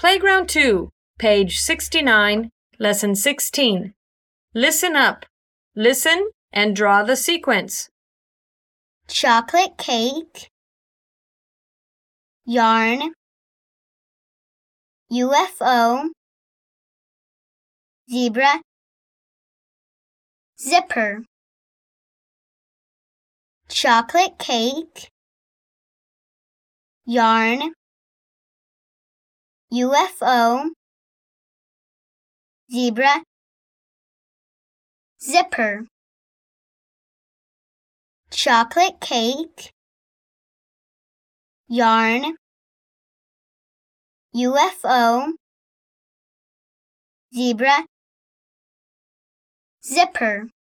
Playground 2, page 69, lesson 16. Listen up. Listen and draw the sequence. Chocolate cake, yarn, UFO, zebra, zipper. Chocolate cake, yarn, UFO, zebra, zipper. Chocolate cake, yarn, UFO, zebra, zipper.